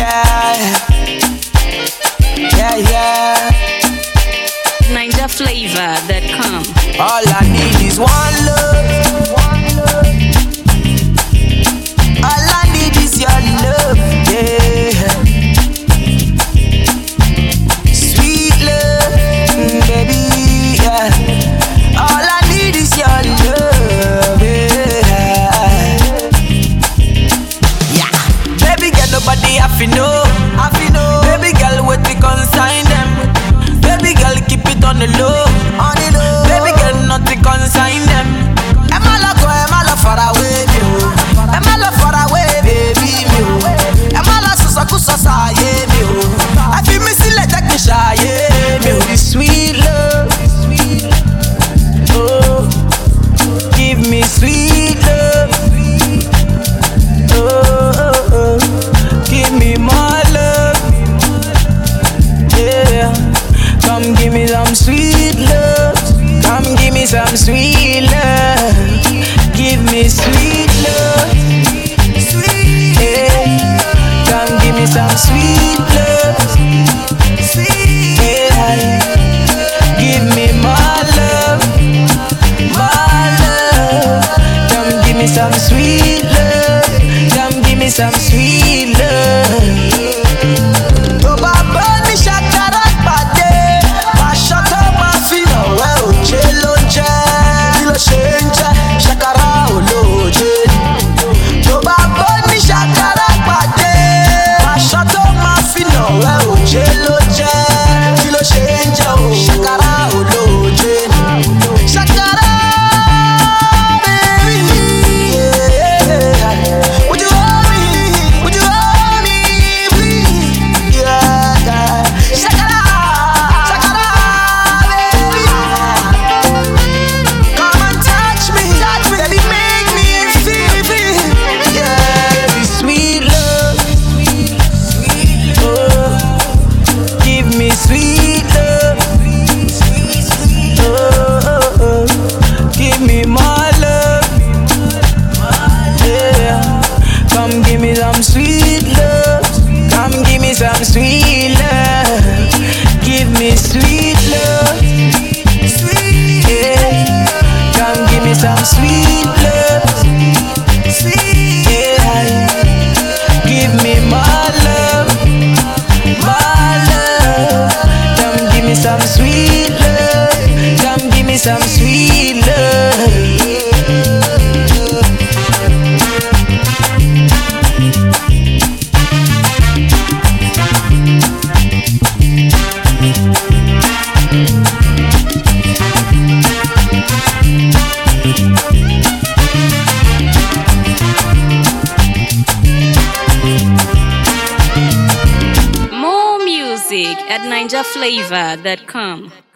yeah. NinjaFlavor.com. All I need is one love. All I need is your love, yeah. Sweet love, baby, yeah. All I need is your love, yeah. Baby girl, nobody have to know. Baby girl, what we consign them. Baby girl, keep it on the low. Baby girl, nothing consign them. Emma love far away, me oh. Emma love far away, baby, me oh. Emma love so kusa yeah, me oh. I feel me still like that kisha, yeah, me oh. This sweet love, oh, give me sweet love, oh, give me more love, yeah. Come give me some sweet love. Come give me some sweet love. Give me sweet love. Sweet, yeah. Come give me some sweet love. Sweet, yeah. Give me more love. More love. Come give me some sweet love. Come give me some sweet love. Oh, Baba, me shakara pade. Ma shata ma fino well. Chelonje, kilo shenje, shakara oloje. To Baba ni shakara pade. Ma shata ma fino well. Chelonje, kilo shenje, shakara oloje. Shakara, baby, yeah. Would you hold me? Would you hold me, please? Yeah. Shakara, baby. Come and touch me, baby, make me feel, yeah. Baby, sweet love, oh, give me sweet love, oh, give me more love, yeah. Come give me some sweet love, come give me some sweet love, give me sweet love. Sweet, yeah. Come give me some sweet love. Sweet, yeah. Give me more love. More love. Come give me some sweet love. Come give me some sweet love. More music at NinjaFlavor.com.